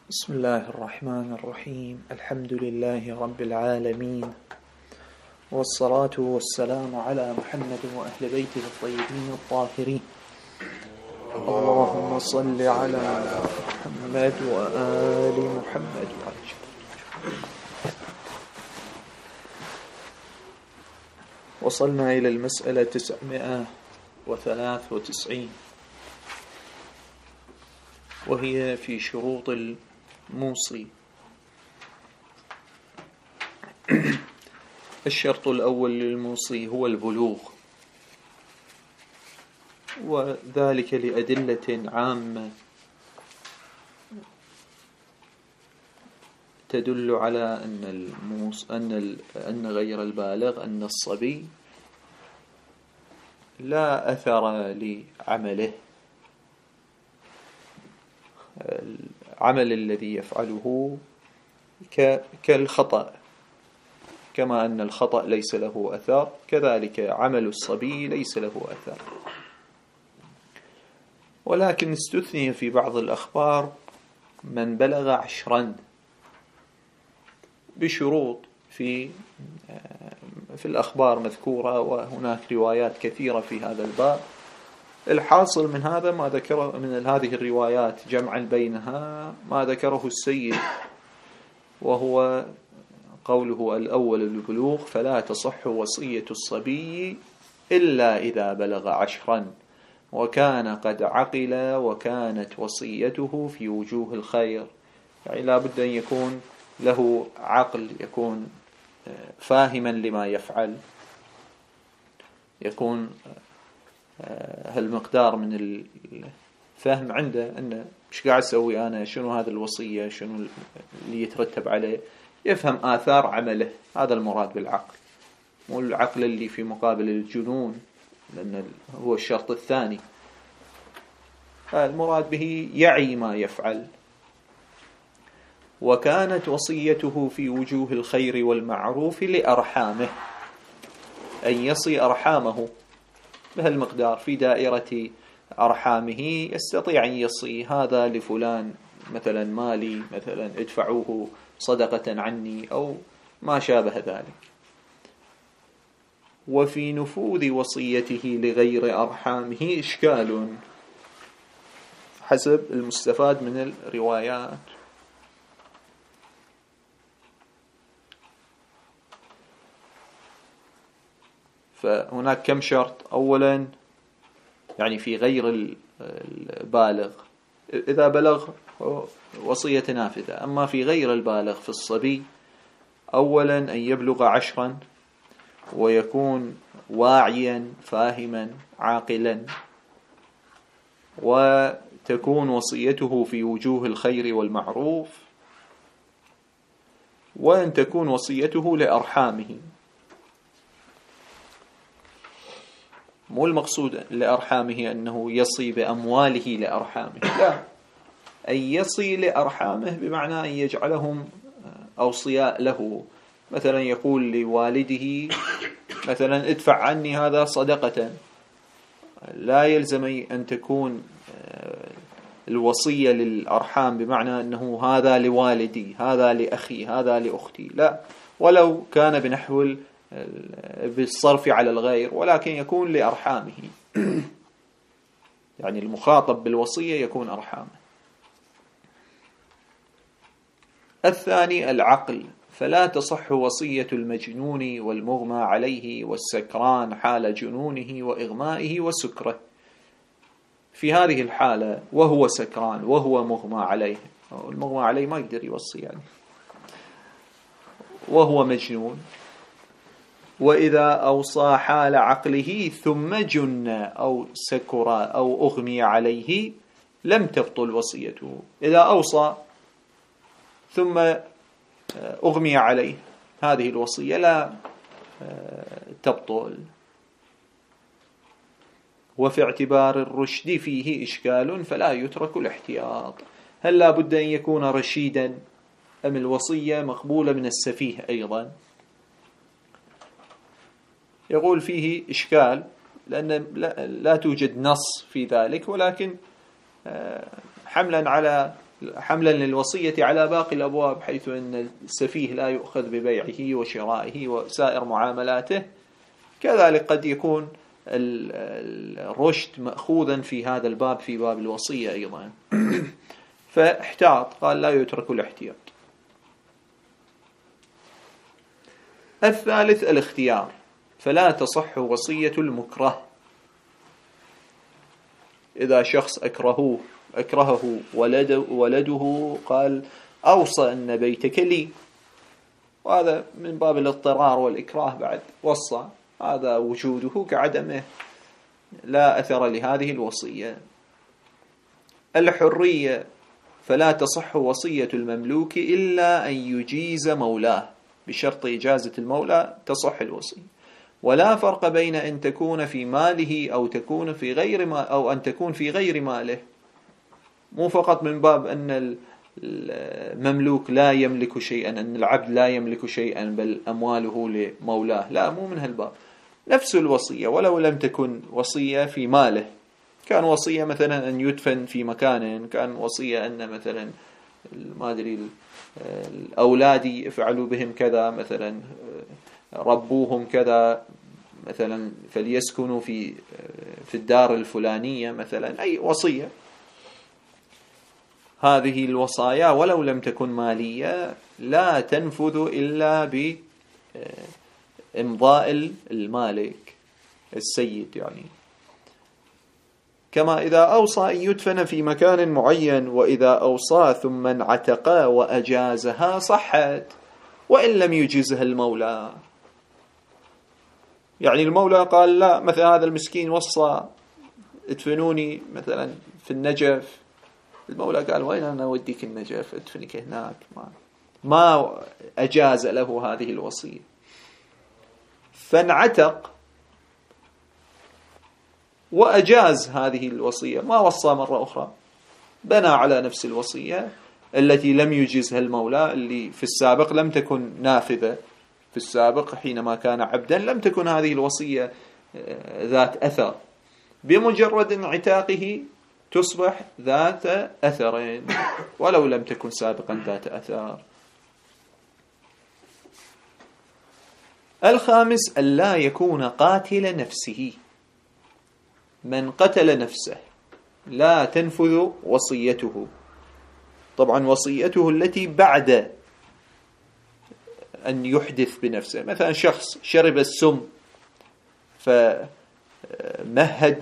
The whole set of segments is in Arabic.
بسم الله الرحمن الرحيم. الحمد لله رب العالمين، والصلاة والسلام على محمد وأهل بيته الطيبين الطاهرين. اللهم صل على محمد وآل محمد. وصلنا إلى المسألة 993، وهي في شروط الموصي. الشرط الأول للموصي هو البلوغ، وذلك لأدلة عامة تدل على أن غير البالغ، أن الصبي لا أثر لعمله. العمل الذي يفعله كالخطأ، كما أن الخطأ ليس له أثر، كذلك عمل الصبي ليس له أثر. ولكن استثني في بعض الأخبار من بلغ 10 بشروط في الأخبار مذكورة، وهناك روايات كثيرة في هذا الباب. الحاصل من هذا ما ذكره من هذه الروايات جمعا بينها ما ذكره السيد، وهو قوله الأول البلوغ، فلا تصح وصية الصبي إلا إذا بلغ 10 وكان قد عقل وكانت وصيته في وجوه الخير. يعني لا بد أن يكون له عقل، يكون فاهما لما يفعل، يكون هالمقدار من الفهم عنده، أنه مش قاعد أسوي أنا، شنو هذا الوصية، شنو اللي يترتب عليه، يفهم آثار عمله. هذا المراد بالعقل، مو العقل اللي في مقابل الجنون، لأن هو الشرط الثاني. المراد به يعي ما يفعل. وكانت وصيته في وجوه الخير والمعروف لأرحامه، أن يصي أرحامه بهالمقدار في دائرة أرحامه، يستطيع أن يصي هذا لفلان مثلا مالي، مثلا ادفعوه صدقة عني أو ما شابه ذلك. وفي نفوذ وصيته لغير أرحامه إشكال حسب المستفاد من الروايات. فهناك كم شرط. أولا يعني في غير البالغ، إذا بلغ وصية نافذة. أما في غير البالغ في الصبي، أولا أن يبلغ 10 ويكون واعيا فاهما عاقلا، وتكون وصيته في وجوه الخير والمعروف، وأن تكون وصيته لأرحامه. مو المقصود لأرحامه أنه يصي بأمواله لأرحامه، لا، أن يصي لأرحامه بمعنى أن يجعلهم أوصياء له. مثلا يقول لوالده مثلا ادفع عني هذا صدقة، لا يلزم أن تكون الوصية للأرحام بمعنى أنه هذا لوالدي، هذا لأخي، هذا لأختي، لا، ولو كان بنحو بالصرف على الغير، ولكن يكون لأرحامه. يعني المخاطب بالوصية يكون أرحامه. الثاني العقل، فلا تصح وصية المجنون والمغمى عليه والسكران حال جنونه وإغمائه وسكره. في هذه الحالة وهو سكران وهو مغمى عليه، المغمى عليه ما يقدر يوصي يعني، وهو مجنون، وإذا أوصى حال عقله ثم جن أو سكر أو أغمي عليه لم تبطل وصيته. إذا أوصى ثم أغمي عليه هذه الوصية لا تبطل. وفي اعتبار الرشد فيه إشكال فلا يترك الاحتياط. هل لا بد أن يكون رشيدا، أم الوصية مقبولة من السفيه أيضا؟ يقول فيه إشكال، لأن لا توجد نص في ذلك، ولكن حملا على حملا للوصية على باقي الأبواب، حيث أن السفيه لا يؤخذ ببيعه وشرائه وسائر معاملاته، كذلك قد يكون الرشد مأخوذا في هذا الباب في باب الوصية أيضا. فاحتاط، قال لا يترك الاحتياط. الثالث الاختيار، فلا تصح وصية المكره. إذا شخص أكرهه ولده قال أوصى أن بيتك لي، وهذا من باب الاضطرار والإكراه بعد، وصى، هذا وجوده كعدمه، لا أثر لهذه الوصية. الحرية، فلا تصح وصية المملوك إلا أن يجيز مولاه، بشرط إجازة المولى تصح الوصية. ولا فرق بين أن تكون في ماله أو تكون في غير ما أو أن تكون في غير ماله. مو فقط من باب أن المملوك لا يملك شيئا، أن العبد لا يملك شيئا بل أمواله لمولاه، لا، مو من هالباب. نفس الوصية ولو لم تكن وصية في ماله، كان وصية مثلا أن يدفن في مكان، كان وصية أن مثلا ما أدري الأولاد يفعلوا بهم كذا، مثلا ربوهم كذا، مثلا فليسكنوا في الدار الفلانية مثلا، أي وصية. هذه الوصايا ولو لم تكن مالية لا تنفذ إلا بإمضاء المالك السيد يعني. كما إذا أوصى أن يدفن في مكان معين، وإذا أوصى ثم انعتق وأجازها صحت، وإن لم يجزها المولى. يعني المولى قال لا، مثلا هذا المسكين وصى ادفنوني مثلا في النجف، المولى قال وين أنا أوديك النجف، ادفنك هناك، ما أجاز له هذه الوصية. فانعتق وأجاز هذه الوصية، ما وصى مرة أخرى، بنى على نفس الوصية التي لم يجزها المولى، اللي في السابق لم تكن نافذة. في السابق حينما كان عبدا لم تكن هذه الوصية ذات أثر، بمجرد انعتاقه تصبح ذات أثر ولو لم تكن سابقا ذات أثر. الخامس ألا يكون قاتل نفسه. من قتل نفسه لا تنفذ وصيته. طبعا وصيته التي بعد أن يحدث بنفسه، مثلا شخص شرب السم فمهد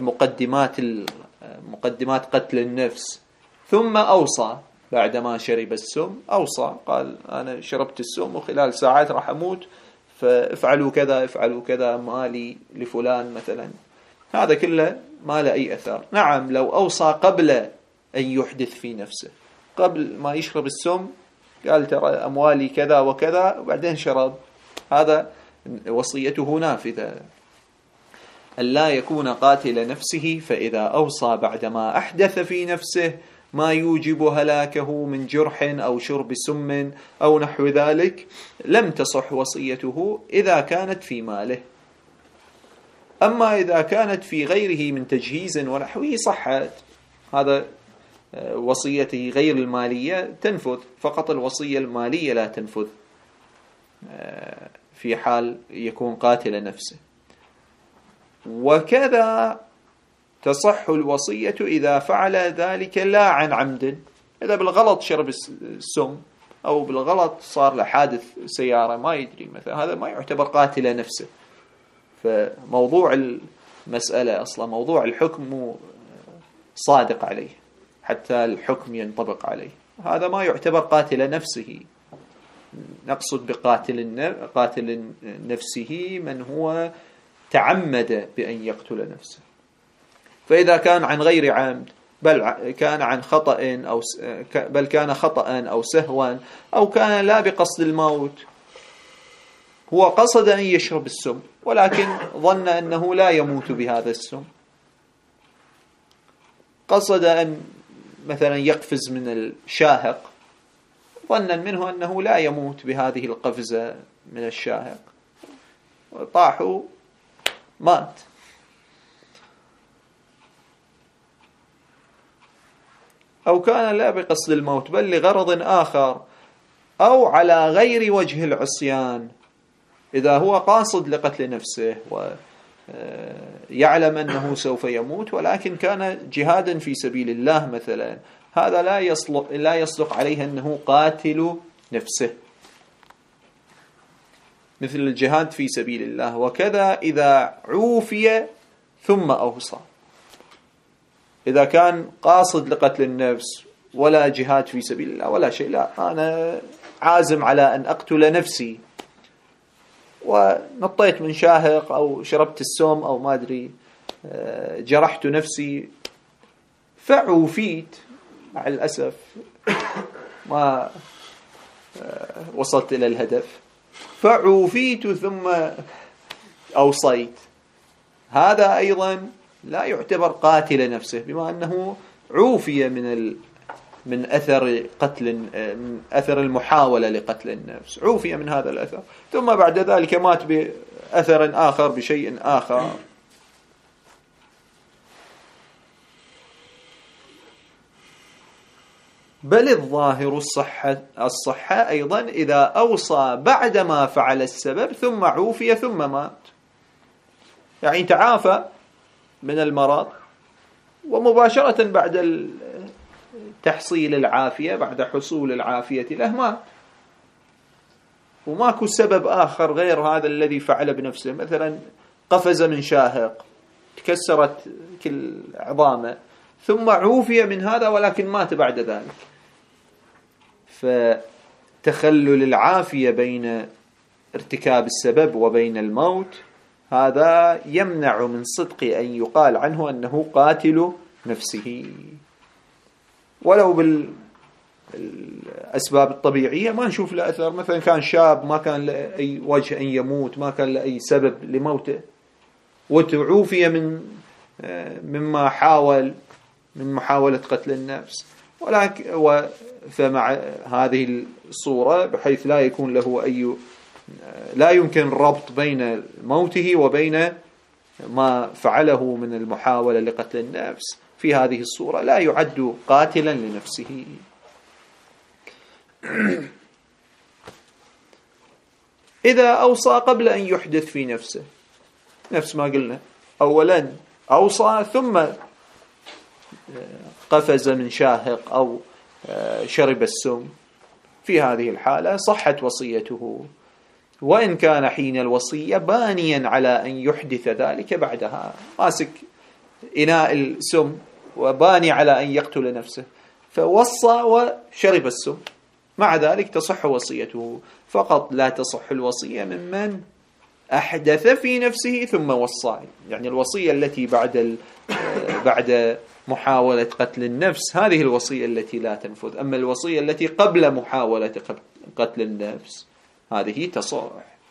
مقدمات قتل النفس، ثم أوصى بعدما شرب السم، أوصى قال أنا شربت السم وخلال ساعات راح أموت، فافعلوا كذا افعلوا كذا، مالي لفلان مثلا. هذا كله ما له أي أثر. نعم لو أوصى قبل أن يحدث في نفسه، قبل ما يشرب السم قال ترى أموالي كذا وكذا وبعدين شرب، هذا وصيته نافذة. ألا يكون قاتل نفسه، فإذا أوصى بعدما أحدث في نفسه ما يوجب هلاكه من جرح أو شرب سم أو نحو ذلك لم تصح وصيته إذا كانت في ماله. أما إذا كانت في غيره من تجهيز ونحوه صحت، هذا وصيته غير المالية تنفذ، فقط الوصية المالية لا تنفذ في حال يكون قاتل نفسه. وكذا تصح الوصية إذا فعل ذلك لا عن عمد. إذا بالغلط شرب السم أو بالغلط صار له حادث سيارة ما يدري مثلا، هذا ما يعتبر قاتل نفسه. فموضوع المسألة أصلا موضوع الحكم مو صادق عليه حتى الحكم ينطبق عليه، هذا ما يعتبر قاتل نفسه. نقصد قاتل نفسه من هو تعمد بأن يقتل نفسه. فإذا كان عن غير عمد بل كان عن خطأ بل كان خطأ أو سهوا أو كان لا بقصد الموت، هو قصد أن يشرب السم ولكن ظن أنه لا يموت بهذا السم، قصد أن مثلا يقفز من الشاهق ظنا منه أنه لا يموت بهذه القفزة من الشاهق، طاحوا مات. أو كان لا بقصد الموت بل لغرض آخر، أو على غير وجه العصيان، إذا هو قاصد لقتل نفسه ويعلم أنه سوف يموت ولكن كان جهادا في سبيل الله مثلا، هذا لا يصدق عليه أنه قاتل نفسه، مثل الجهاد في سبيل الله. وكذا إذا عوفي ثم أوصى، إذا كان قاصد لقتل النفس ولا جهاد في سبيل الله ولا شيء، لا أنا عازم على أن أقتل نفسي ونطيت من شاهق أو شربت السم أو ما أدري جرحت نفسي فعوفيت، مع الأسف ما وصلت إلى الهدف، فعوفيت ثم أوصيت، هذا أيضا لا يعتبر قاتل نفسه، بما أنه عوفي من أثر قتل، من أثر المحاولة لقتل النفس، عوفي من هذا الأثر، ثم بعد ذلك مات بأثر آخر بشيء آخر. بل الظاهر الصحة أيضا إذا أوصى بعدما فعل السبب ثم عوفي ثم مات، يعني تعافى من المرض ومباشرة بعد تحصيل العافية، بعد حصول العافية له مات، وماكو سبب آخر غير هذا الذي فعل بنفسه، مثلا قفز من شاهق تكسرت كل عظامه ثم عوفي من هذا ولكن مات بعد ذلك، فتخلل العافية بين ارتكاب السبب وبين الموت هذا يمنع من صدق أن يقال عنه أنه قاتل نفسه. ولو بالأسباب الطبيعية ما نشوف له أثر، مثلا كان شاب ما كان له أي وجه أن يموت، ما كان له أي سبب لموته، وتعوفي مما حاول من محاولة قتل النفس، ولكن فمع هذه الصورة بحيث لا يكون له لا يمكن ربط بين موته وبين ما فعله من المحاولة لقتل النفس، في هذه الصورة لا يعد قاتلا لنفسه. إذا أوصى قبل أن يحدث في نفسه، نفس ما قلنا، أولا أوصى ثم قفز من شاهق أو شرب السم، في هذه الحالة صحت وصيته، وإن كان حين الوصية بانيا على أن يحدث ذلك بعدها، ماسك إناء السم وباني على أن يقتل نفسه فوصى وشرب السم، مع ذلك تصح وصيته، فقط لا تصح الوصية ممن أحدث في نفسه ثم وصى، يعني الوصية التي بعد محاولة قتل النفس هذه الوصية التي لا تنفذ، أما الوصية التي قبل محاولة قتل النفس هذه تصح.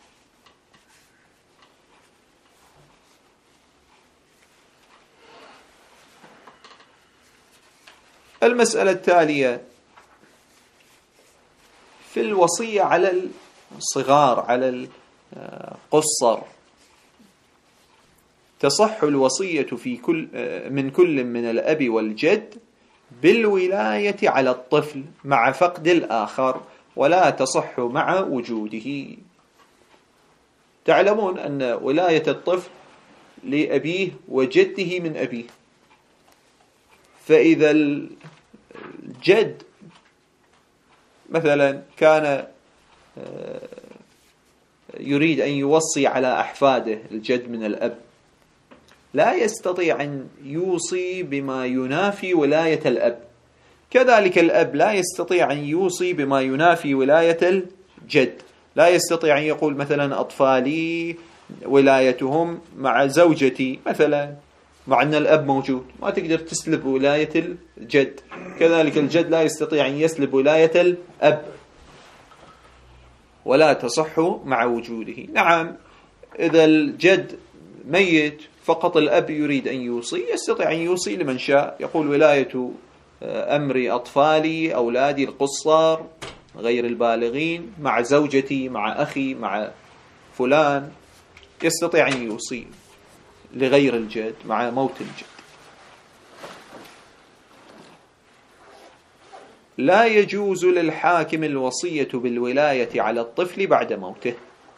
المسألة التالية في الوصية على الصغار، على القصر، تصح الوصية من كل من الأب والجد بالولاية على الطفل مع فقد الآخر، ولا تصح مع وجوده. تعلمون أن ولاية الطفل لأبيه وجده من أبيه، فإذا الجد مثلا كان يريد أن يوصي على أحفاده، الجد من الأب، لا يستطيع أن يوصي بما ينافي ولاية الأب، كذلك الأب لا يستطيع أن يوصي بما ينافي ولاية الجد، لا يستطيع أن يقول مثلا أطفالي ولايتهم مع زوجتي مثلا، مع أن الأب موجود، ما تقدر تسلب ولاية الجد، كذلك الجد لا يستطيع أن يسلب ولاية الأب، ولا تصح مع وجوده. نعم، إذا الجد ميت فقط الأب يريد أن يوصي، يستطيع أن يوصي لمن شاء، يقول ولاية أمر أطفالي أولادي القصار غير البالغين مع زوجتي مع أخي مع فلان، يستطيع أن يوصي لغير الجد مع موت الجد. لا يجوز للحاكم الوصية بالولاية على الطفل بعد موته.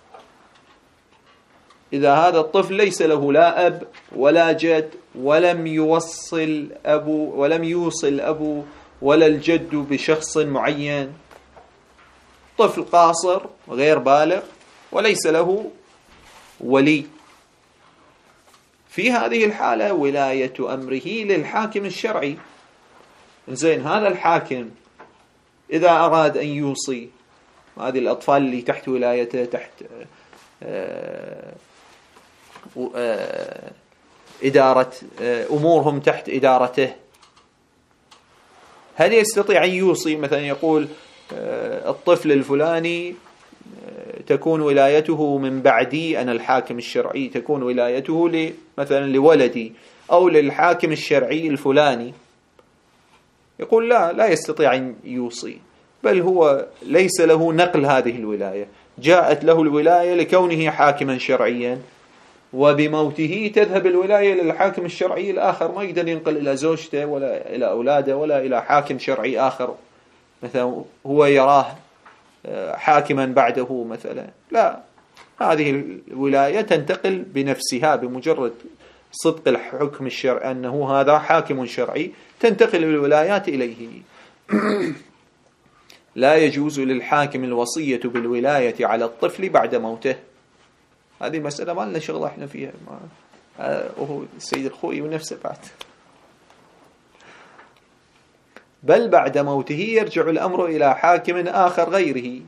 إذا هذا الطفل ليس له لا أب ولا جد، ولم يوصل أبو ولا الجد بشخص معين، طفل قاصر غير بالغ وليس له ولي، في هذه الحالة ولاية أمره للحاكم الشرعي. زين، هذا الحاكم إذا أراد أن يوصي هذه الأطفال اللي تحت ولايته، تحت إدارة أمورهم تحت إدارته، هل يستطيع أن يوصي مثلا يقول الطفل الفلاني تكون ولايته من بعدي أنا الحاكم الشرعي، تكون ولايته مثلا لولدي أو للحاكم الشرعي الفلاني؟ يقول لا يستطيع أن يوصي، بل هو ليس له نقل هذه الولاية، جاءت له الولاية لكونه حاكما شرعيا، وبموته تذهب الولاية للحاكم الشرعي الآخر، ما يقدر ينقل إلى زوجته ولا إلى أولاده ولا إلى حاكم شرعي آخر مثلا هو يراه حاكما بعده مثلا. لا، هذه الولاية تنتقل بنفسها بمجرد صدق الحكم الشرعي أنه هذا حاكم شرعي، تنتقل الولايات إليه. لا يجوز للحاكم الوصية بالولاية على الطفل بعد موته. هذه مسألة ما لنا شغل احنا فيها، وهو السيد الخوئي ونفسه بعد. بل بعد موته يرجع الأمر إلى حاكم آخر غيره.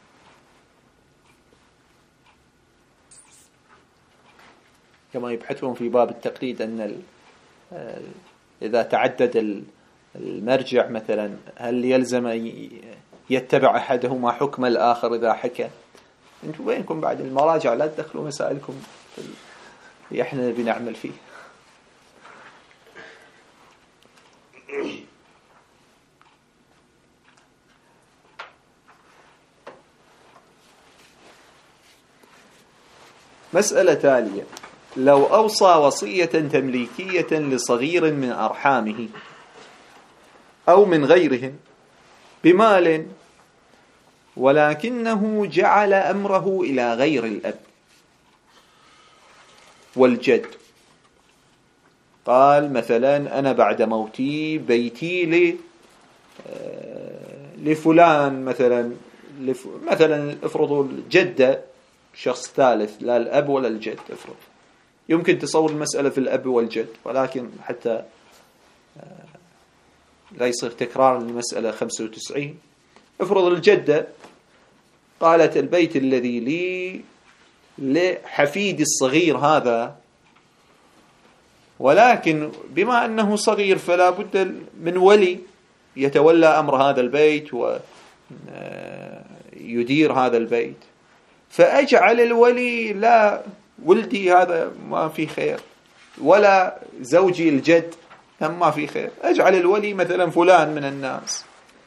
كما يبحثون في باب التقليد أن إذا تعدد المرجع مثلا هل يلزم يتبع أحدهما حكم الآخر إذا حكى؟ أنتم بينكم بعد المراجع، لا تدخلوا مسائلكم اللي احنا بنعمل فيه. مسألة تالية: لو أوصى وصية تمليكية لصغير من أرحامه أو من غيرهم بمال، ولكنه جعل أمره إلى غير الأب والجد، قال مثلا أنا بعد موتي بيتي لفلان مثلا افرضوا الجدة شخص ثالث، لا الأب ولا الجد، افرض يمكن تصور المسألة في الأب والجد، ولكن حتى لا يصير تكرار للمسألة 95. افرض الجدة قالت البيت الذي لي لحفيدي الصغير هذا، ولكن بما أنه صغير فلا بد من ولي يتولى أمر هذا البيت ويدير هذا البيت، فأجعل الولي لا ولدي هذا ما في خير، ولا زوجي الجد هم ما في خير، أجعل الولي مثلا فلان من الناس،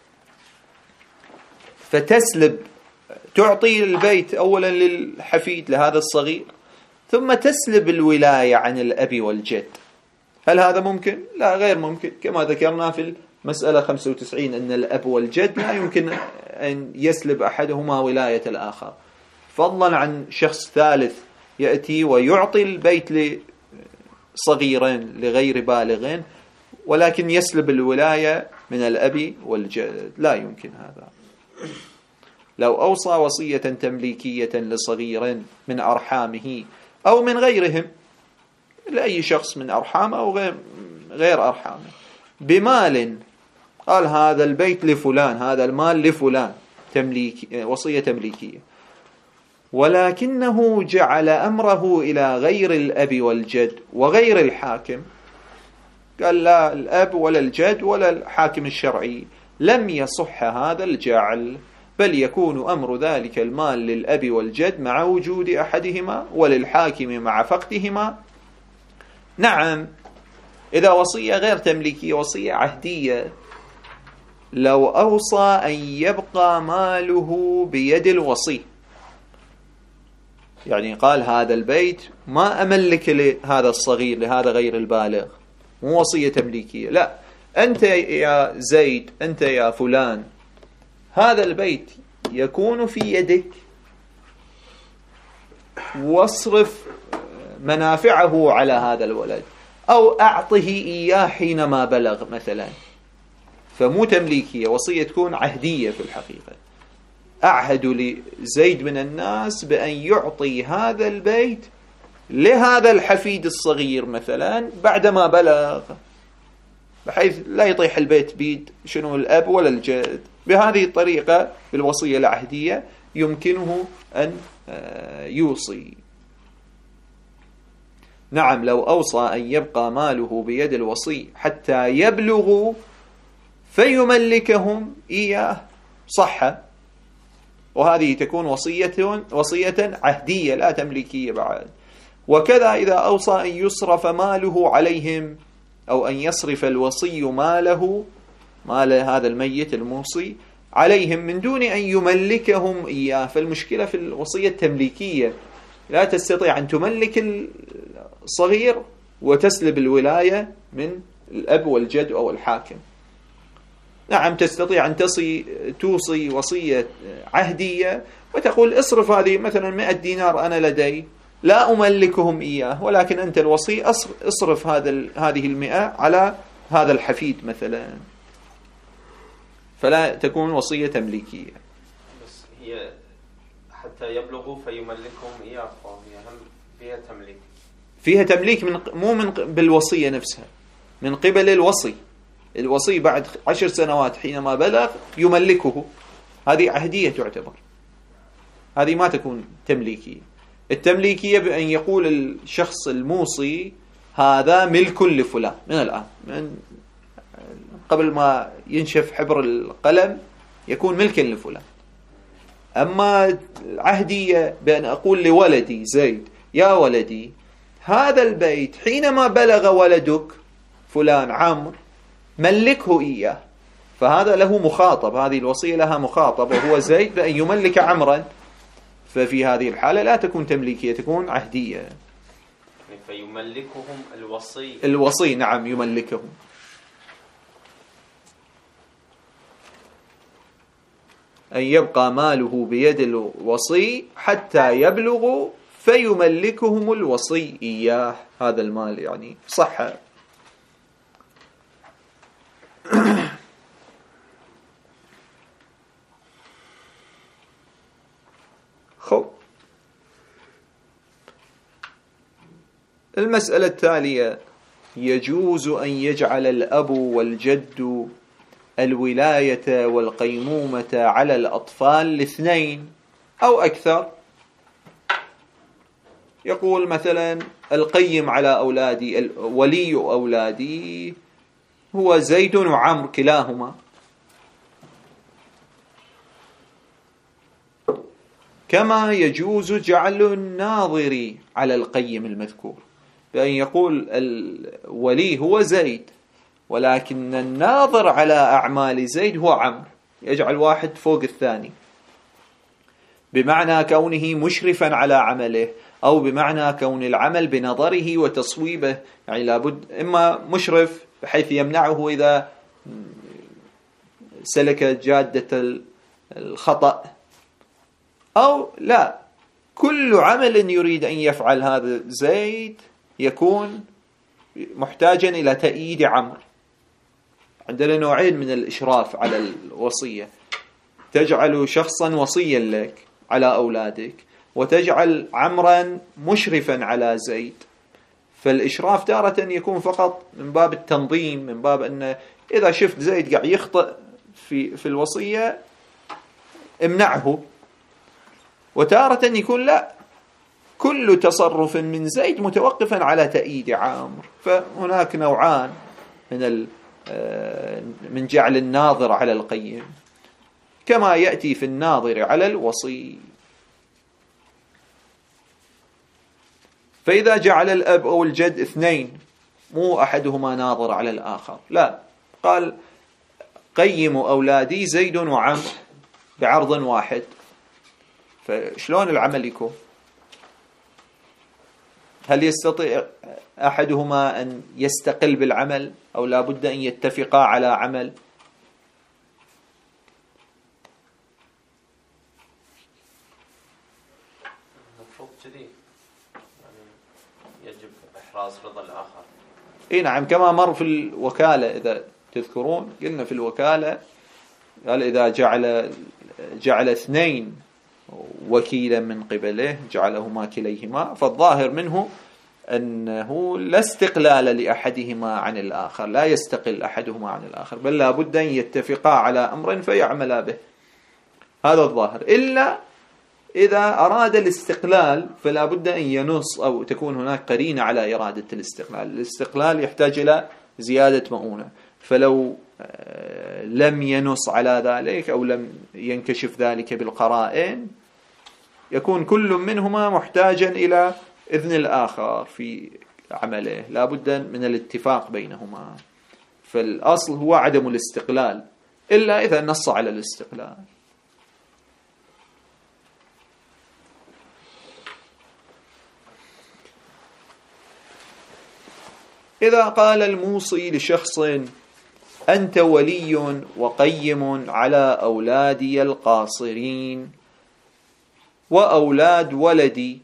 فتسلب، تعطي البيت أولا للحفيد لهذا الصغير، ثم تسلب الولاية عن الأب والجد. هل هذا ممكن؟ لا، غير ممكن، كما ذكرنا في المسألة 95 أن الأب والجد لا يمكن أن يسلب أحدهما ولاية الآخر، فضلا عن شخص ثالث يأتي ويعطي البيت لصغيرين لغير بالغين ولكن يسلب الولاية من الأب والجد، لا يمكن هذا. لو أوصى وصية تمليكية لصغير من أرحامه أو من غيرهم، لأي شخص من أرحامه أو غير أرحامه، بمال، قال هذا البيت لفلان، هذا المال لفلان، وصية تمليكية، ولكنه جعل أمره إلى غير الأب والجد وغير الحاكم، قال لا الأب ولا الجد ولا الحاكم الشرعي، لم يصح هذا الجعل، بل يكون أمر ذلك المال للأب والجد مع وجود أحدهما وللحاكم مع فقدهما. نعم، إذا وصية غير تمليكية، وصية عهدية، لو أوصى أن يبقى ماله بيد الوصي، يعني قال هذا البيت ما أملك لهذا الصغير لهذا غير البالغ، مو وصية تمليكية، لا، أنت يا زيد، أنت يا فلان، هذا البيت يكون في يدك، واصرف منافعه على هذا الولد، أو أعطه إياه حينما بلغ مثلا. فمو تمليكية، وصية تكون عهدية في الحقيقة. أعهد لزيد من الناس بأن يعطي هذا البيت لهذا الحفيد الصغير مثلا بعدما بلغ، بحيث لا يطيح البيت بيد شنو الأب ولا الجد. بهذه الطريقة بالوصية العهدية يمكنه أن يوصي. نعم، لو أوصى أن يبقى ماله بيد الوصي حتى يبلغوا فيملكهم إياه صح، وهذه تكون وصية عهدية لا تمليكية بعد. وكذا إذا أوصى أن يصرف ماله عليهم، أو أن يصرف الوصي ماله، مال هذا الميت الموصي، عليهم من دون أن يملكهم إياه. فالمشكلة في الوصية التمليكية، لا تستطيع أن تملك الصغير وتسلب الولاية من الأب والجد أو الحاكم. نعم، تستطيع أن توصي وصية عهدية وتقول اصرف هذه مثلا 100 دينار أنا لدي، لا أملكهم إياه، ولكن أنت الوصي اصرف هذه 100 على هذا الحفيد مثلا، فلا تكون وصية تمليكية. بس هي حتى يبلغوا فيملكهم إياه، فهي هم فيها تمليك، فيها تمليك مو بالوصية نفسها، من قبل الوصي. الوصي بعد 10 سنوات حينما بلغ يملكه، هذه عهدية تعتبر، هذه ما تكون تمليكية. التمليكية بأن يقول الشخص الموصي هذا ملك لفلان من الآن، من قبل ما ينشف حبر القلم يكون ملكا لفلان. أما عهدية بأن أقول لولدي زيد يا ولدي هذا البيت حينما بلغ ولدك فلان عمرو ملكه إياه، فهذا له مخاطب، هذه الوصية لها مخاطب وهو زيد بأن يملك عمرا. ففي هذه الحالة لا تكون تمليكية، تكون عهدية. فيملكهم الوصي نعم يملكهم. أن يبقى ماله بيد الوصي حتى يبلغوا فيملكهم الوصي إياه، هذا المال يعني صح. خب، المسألة التالية: يجوز أن يجعل الأب والجد الولاية والقيمومة على الأطفال الاثنين أو أكثر. يقول مثلا القيم على أولادي، ولي أولادي هو زيد وعمر كلاهما، كما يجوز جعل الناظر على القيم المذكور، بأن يقول الولي هو زيد ولكن الناظر على أعمال زيد هو عمرو، يجعل واحد فوق الثاني، بمعنى كونه مشرفا على عمله، أو بمعنى كون العمل بنظره وتصويبه. يعني لابد إما مشرف بحيث يمنعه إذا سلك جادة الخطأ، أو لا، كل عمل يريد أن يفعل هذا زيد يكون محتاجا إلى تأييد عمرو. عندنا نوعين من الإشراف على الوصية: تجعل شخصا وصيا لك على أولادك، وتجعل عمرا مشرفا على زيد. فالإشراف تارة يكون فقط من باب التنظيم، من باب أن إذا شفت زيد قاعد يخطئ في الوصية امنعه، وتارة يكون لا، كل تصرف من زيد متوقفا على تأييد عمرو. فهناك نوعان من جعل الناظر على القيم، كما يأتي في الناظر على الوصي. فإذا جعل الأب أو الجد اثنين، مو أحدهما ناظر على الآخر، لا، قال قيموا أولادي زيد وعمرو بعرض واحد، فشلون العمل يكون؟ هل يستطيع أحدهما أن يستقل بالعمل أو لا بد أن يتفقا على عمل؟ المفروض كذي، يعني يجب إحراز رضا الآخر. اي نعم، كما مر في الوكالة إذا تذكرون، قلنا في الوكالة قال إذا جعل اثنين وكيلا من قبله جعلهما كليهما، فالظاهر منه أنه لا استقلال لأحدهما عن الآخر، لا يستقل أحدهما عن الآخر، بل لا بد أن يتفقا على أمر فيعملا به، هذا الظاهر. إلا إذا أراد الاستقلال فلا بد أن ينص أو تكون هناك قرينة على إرادة الاستقلال. الاستقلال يحتاج إلى زيادة مؤونة، فلو لم ينص على ذلك أو لم ينكشف ذلك بالقرائن يكون كل منهما محتاجا إلى إذن الآخر في عمله، لا بد من الاتفاق بينهما. فالأصل هو عدم الاستقلال إلا إذا نص على الاستقلال. إذا قال الموصي لشخص أنت ولي وقيم على أولادي القاصرين وأولاد ولدي،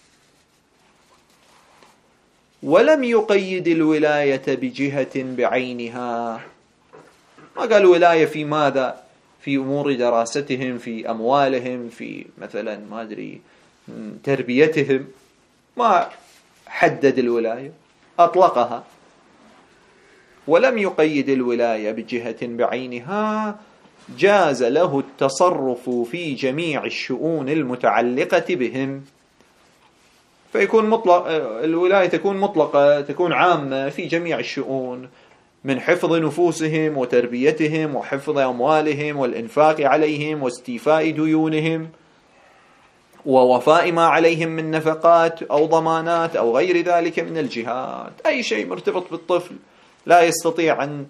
ولم يقيد الولاية بجهة بعينها، ما قال ولاية في ماذا؟ في أمور دراستهم، في أموالهم، في مثلا ما أدري تربيتهم، ما حدد الولاية، أطلقها. ولم يقيد الولاية بجهة بعينها جاز له التصرف في جميع الشؤون المتعلقة بهم. فيكون مطلق، الولاية تكون مطلقة، تكون عامة في جميع الشؤون، من حفظ نفوسهم وتربيتهم وحفظ أموالهم والإنفاق عليهم واستيفاء ديونهم ووفاء ما عليهم من نفقات أو ضمانات أو غير ذلك من الجهات. أي شيء مرتبط بالطفل لا يستطيع أن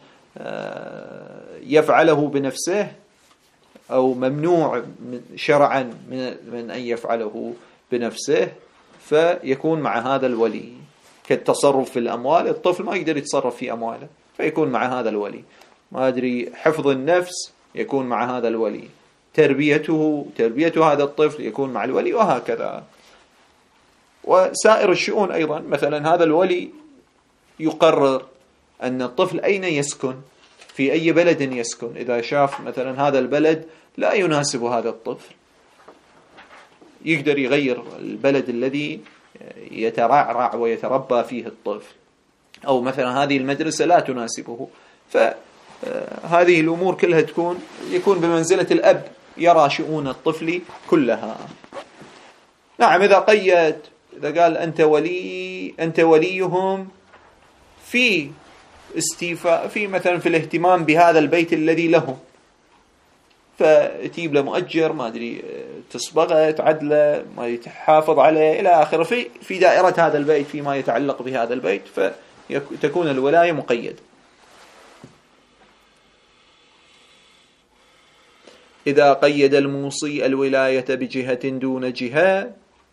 يفعله بنفسه أو ممنوع شرعا من أن يفعله بنفسه، فيكون مع هذا الولي. كالتصرف في الأموال، الطفل ما يقدر يتصرف في أمواله فيكون مع هذا الولي. ما أدري حفظ النفس يكون مع هذا الولي، تربيته هذا الطفل يكون مع الولي، وهكذا. وسائر الشؤون أيضا، مثلا هذا الولي يقرر أن الطفل أين يسكن، في أي بلد يسكن، إذا شاف مثلا هذا البلد لا يناسب هذا الطفل يقدر يغير البلد الذي يترعرع ويتربى فيه الطفل، أو مثلا هذه المدرسة لا تناسبه. فهذه الأمور كلها يكون بمنزلة الأب، يرى شؤون الطفل كلها. نعم، إذا قيد، إذا قال أنت وليهم في استيفاء، في مثلا في الاهتمام بهذا البيت الذي لهم، فتجيب له مؤجر، ما أدري تصبغه، تعدله، ما يتحافظ عليه إلى آخره، في دائرة هذا البيت، فيما يتعلق بهذا البيت، فتكون الولاية مقيدة. إذا قيد الموصي الولاية بجهة دون جهة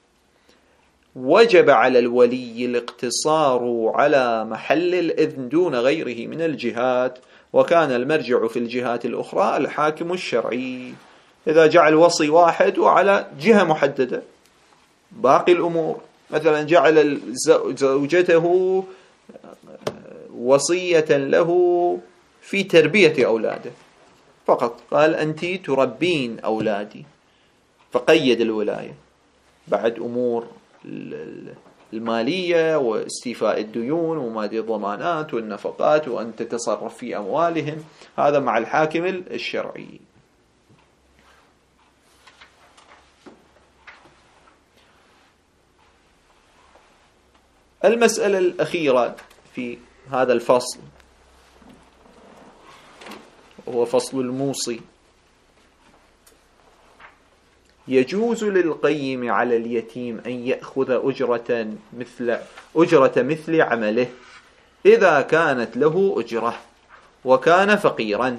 وجب على الولي الاقتصار على محل الإذن دون غيره من الجهات، وكان المرجع في الجهات الأخرى الحاكم الشرعي. إذا جعل وصي واحد وعلى جهة محددة، باقي الأمور مثلا جعل زوجته وصية له في تربية أولاده فقط، قال أنت تربين أولادي، فقيد الولاية. بعد أمور المالية واستيفاء الديون ومادي الضمانات والنفقات وأن تتصرف في أموالهم، هذا مع الحاكم الشرعي. المسألة الأخيرة في هذا الفصل هو فصل الموصي. يجوز للقيم على اليتيم أن يأخذ أجرة مثل عمله إذا كانت له أجرة وكان فقيرا.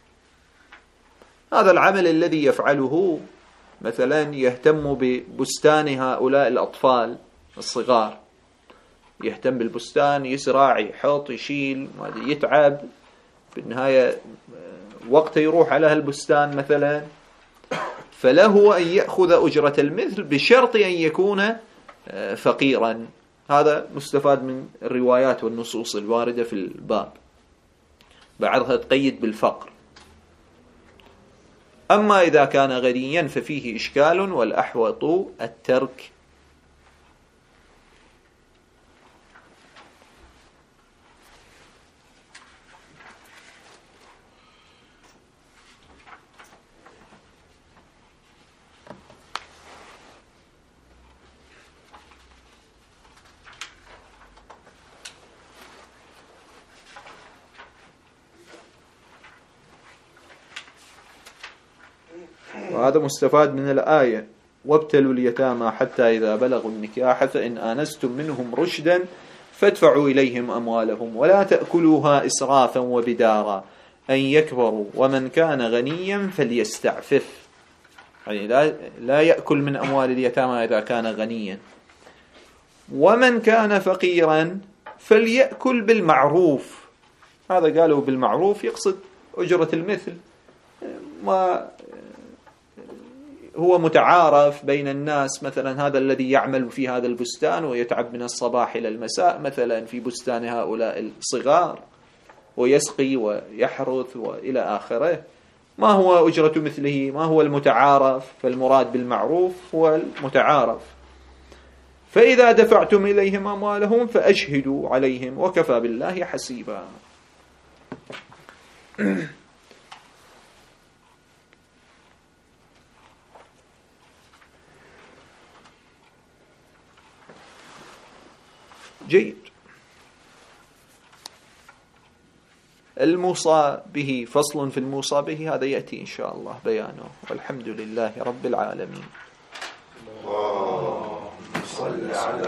هذا العمل الذي يفعله، مثلا يهتم ببستان هؤلاء الأطفال الصغار، يهتم بالبستان، يزرع، يحط، يشيل، يتعب، بالنهاية وقته يروح على هالبستان مثلا، فله أن يأخذ أجرة المثل بشرط أن يكون فقيرا. هذا مستفاد من الروايات والنصوص الواردة في الباب، بعضها تقيد بالفقر. أما إذا كان غنيا ففيه إشكال، والأحوط الترك. وهذا مستفاد من الآية: وابتلوا اليتامى حتى إذا بلغوا النكاح فإن آنستم منهم رشدا فادفعوا إليهم أموالهم ولا تأكلوها إسرافا وبدارا أن يكبروا ومن كان غنيا فليستعفف. يعني لا يأكل من أموال اليتامى إذا كان غنيا، ومن كان فقيرا فليأكل بالمعروف. هذا قالوا بالمعروف يقصد أجرة المثل، ما هو متعارف بين الناس. مثلا هذا الذي يعمل في هذا البستان ويتعب من الصباح إلى المساء مثلا في بستان هؤلاء الصغار، ويسقي ويحرث وإلى آخره، ما هو أجرة مثله؟ ما هو المتعارف؟ فالمراد بالمعروف هو المتعارف. فإذا دفعتم إليهم أموالهم فأشهدوا عليهم وكفى بالله حسيبا. جيد. الموصى به، فصل في الموصى به، هذا يأتي إن شاء الله بيانه. والحمد لله رب العالمين.